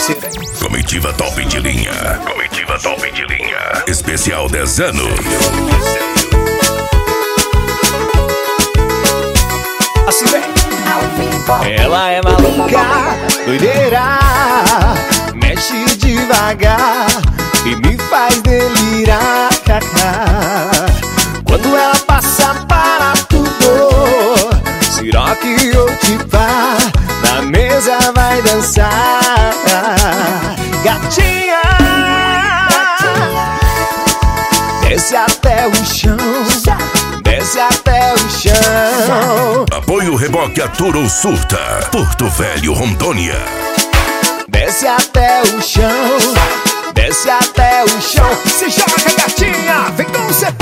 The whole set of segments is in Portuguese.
parceiro. Comitiva Top de Linha. Comitiva Top de Linha. Especial 10 anos. Assim vem. Ela é maluca, doideira, mexe devagar e me faz delirar. Quando ela passa para tudo, Siroque ou Tipá, na mesa vai dançar. Gatinha, desce até o chão, desce até o chão. Apoio Reboque Atura ou Surta. Porto Velho, Rondônia. Desce até o chão, desce até o chão. Se joga, gatinha, vem com o CP.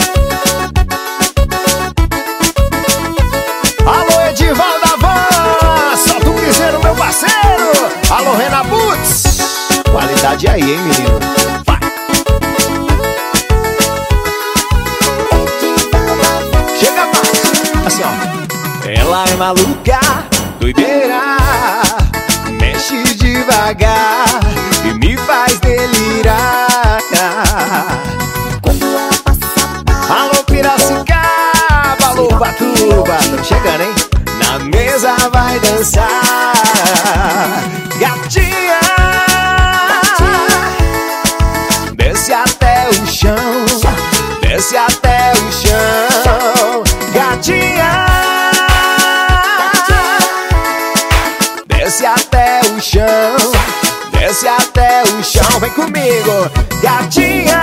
Alô, Edival da Van, solta um piseiro, meu parceiro. Alô, Renan Boots. Qualidade aí, hein, menino? Vai. Chega mais. Assim, ó. Ela é maluca, doideira, mexe devagar e me faz delirar. Alô, Piracicaba, alô, Batuba, tamo chegando, hein? Na mesa vai dançar. Gatinha, desce até o chão, desce até o chão. Gatinha, desce até o chão, desce até o chão. Vem comigo, gatinha.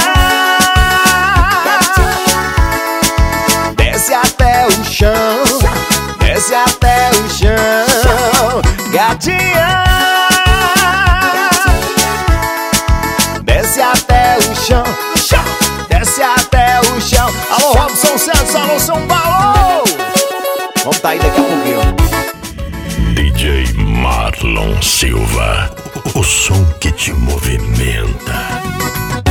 Desce até o chão, desce até o chão. Gatinha, desce até o chão, chão, desce até o chão. Alô, Robson Santos, alô, São Paulo. Vamos tá aí daqui a pouquinho. DJ Marlon Silva. O som que te movimenta.